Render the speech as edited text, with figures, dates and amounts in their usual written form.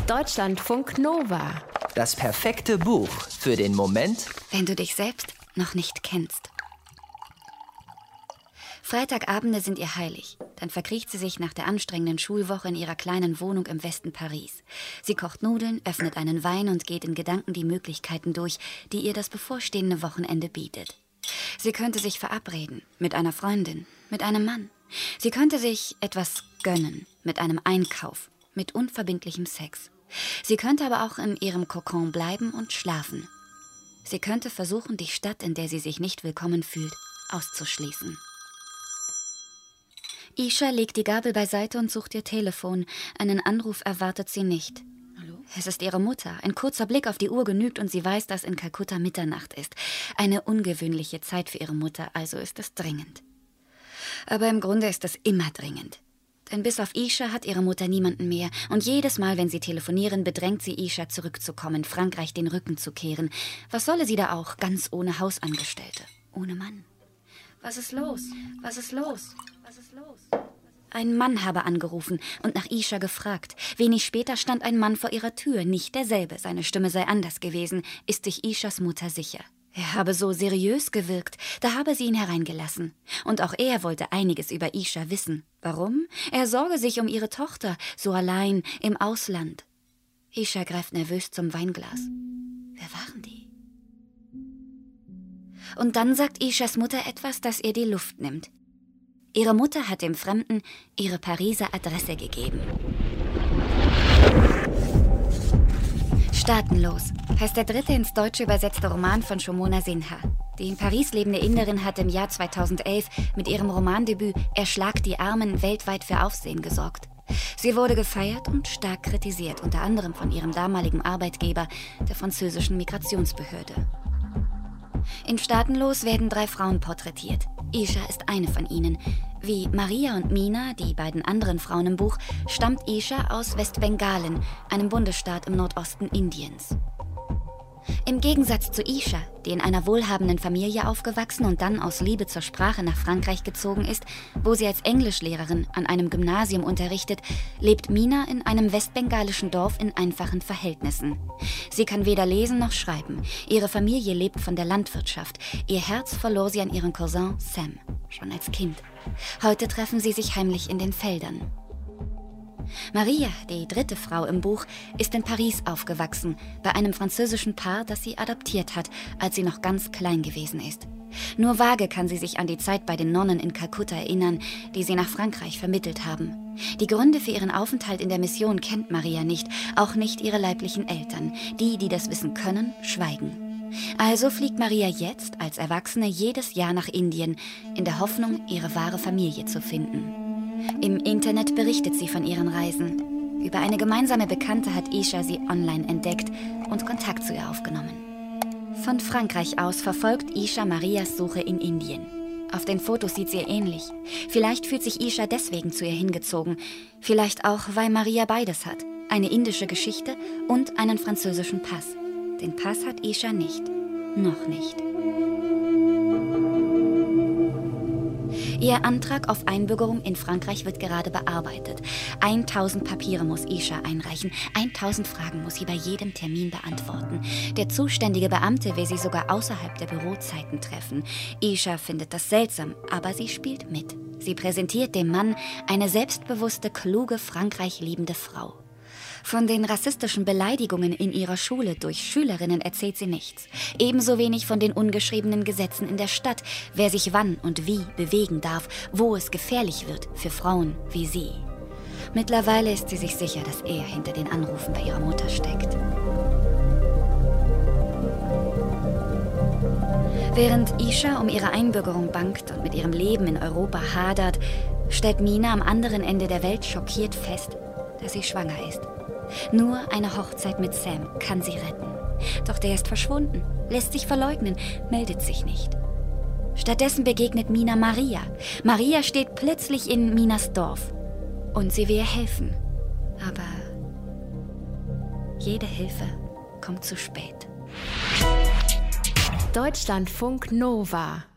Deutschlandfunk Nova. Das perfekte Buch für den Moment, wenn du dich selbst noch nicht kennst. Freitagabende sind ihr heilig. Dann verkriecht sie sich nach der anstrengenden Schulwoche in ihrer kleinen Wohnung im Westen Paris. Sie kocht Nudeln, öffnet einen Wein und geht in Gedanken die Möglichkeiten durch, die ihr das bevorstehende Wochenende bietet. Sie könnte sich verabreden, mit einer Freundin, mit einem Mann. Sie könnte sich etwas gönnen, mit einem Einkauf, mit unverbindlichem Sex. Sie könnte aber auch in ihrem Kokon bleiben und schlafen. Sie könnte versuchen, die Stadt, in der sie sich nicht willkommen fühlt, auszuschließen. Isha legt die Gabel beiseite und sucht ihr Telefon. Einen Anruf erwartet sie nicht. Hallo? Es ist ihre Mutter. Ein kurzer Blick auf die Uhr genügt und sie weiß, dass in Kalkutta Mitternacht ist. Eine ungewöhnliche Zeit für ihre Mutter, also ist es dringend. Aber im Grunde ist es immer dringend. Denn bis auf Isha hat ihre Mutter niemanden mehr. Und jedes Mal, wenn sie telefonieren, bedrängt sie Isha zurückzukommen, Frankreich den Rücken zu kehren. Was solle sie da auch, ganz ohne Hausangestellte, ohne Mann? Was ist los? Was ist los? Was ist los? Ein Mann habe angerufen und nach Isha gefragt. Wenig später stand ein Mann vor ihrer Tür, nicht derselbe. Seine Stimme sei anders gewesen, ist sich Ishas Mutter sicher. Er habe so seriös gewirkt, da habe sie ihn hereingelassen. Und auch er wollte einiges über Isha wissen. Warum? Er sorge sich um ihre Tochter, so allein, im Ausland. Isha greift nervös zum Weinglas. Wer waren die? Und dann sagt Ishas Mutter etwas, das ihr die Luft nimmt. Ihre Mutter hat dem Fremden ihre Pariser Adresse gegeben. Staatenlos heißt der dritte ins Deutsche übersetzte Roman von Shomona Sinha. Die in Paris lebende Inderin hat im Jahr 2011 mit ihrem Romandebüt »Erschlag die Armen« weltweit für Aufsehen gesorgt. Sie wurde gefeiert und stark kritisiert, unter anderem von ihrem damaligen Arbeitgeber, der französischen Migrationsbehörde. In Staatenlos werden 3 Frauen porträtiert. Isha ist eine von ihnen. Wie Maria und Mina, die beiden anderen Frauen im Buch, stammt Isha aus Westbengalen, einem Bundesstaat im Nordosten Indiens. Im Gegensatz zu Isha, die in einer wohlhabenden Familie aufgewachsen und dann aus Liebe zur Sprache nach Frankreich gezogen ist, wo sie als Englischlehrerin an einem Gymnasium unterrichtet, lebt Mina in einem westbengalischen Dorf in einfachen Verhältnissen. Sie kann weder lesen noch schreiben. Ihre Familie lebt von der Landwirtschaft. Ihr Herz verlor sie an ihren Cousin Sam, schon als Kind. Heute treffen sie sich heimlich in den Feldern. Maria, die dritte Frau im Buch, ist in Paris aufgewachsen, bei einem französischen Paar, das sie adoptiert hat, als sie noch ganz klein gewesen ist. Nur vage kann sie sich an die Zeit bei den Nonnen in Kalkutta erinnern, die sie nach Frankreich vermittelt haben. Die Gründe für ihren Aufenthalt in der Mission kennt Maria nicht, auch nicht ihre leiblichen Eltern. Die, die das wissen können, schweigen. Also fliegt Maria jetzt als Erwachsene jedes Jahr nach Indien, in der Hoffnung, ihre wahre Familie zu finden. Im Internet berichtet sie von ihren Reisen. Über eine gemeinsame Bekannte hat Isha sie online entdeckt und Kontakt zu ihr aufgenommen. Von Frankreich aus verfolgt Isha Marias Suche in Indien. Auf den Fotos sieht sie ihr ähnlich. Vielleicht fühlt sich Isha deswegen zu ihr hingezogen. Vielleicht auch, weil Maria beides hat. Eine indische Geschichte und einen französischen Pass. Den Pass hat Isha nicht. Noch nicht. Ihr Antrag auf Einbürgerung in Frankreich wird gerade bearbeitet. 1000 Papiere muss Isha einreichen. 1000 Fragen muss sie bei jedem Termin beantworten. Der zuständige Beamte will sie sogar außerhalb der Bürozeiten treffen. Isha findet das seltsam, aber sie spielt mit. Sie präsentiert dem Mann eine selbstbewusste, kluge, Frankreich liebende Frau. Von den rassistischen Beleidigungen in ihrer Schule durch Schülerinnen erzählt sie nichts. Ebenso wenig von den ungeschriebenen Gesetzen in der Stadt, wer sich wann und wie bewegen darf, wo es gefährlich wird für Frauen wie sie. Mittlerweile ist sie sich sicher, dass er hinter den Anrufen bei ihrer Mutter steckt. Während Isha um ihre Einbürgerung bangt und mit ihrem Leben in Europa hadert, stellt Mina am anderen Ende der Welt schockiert fest, dass sie schwanger ist. Nur eine Hochzeit mit Sam kann sie retten. Doch der ist verschwunden, lässt sich verleugnen, meldet sich nicht. Stattdessen begegnet Mina Maria. Maria steht plötzlich in Minas Dorf. Und sie will ihr helfen. Aber jede Hilfe kommt zu spät. Deutschlandfunk Nova.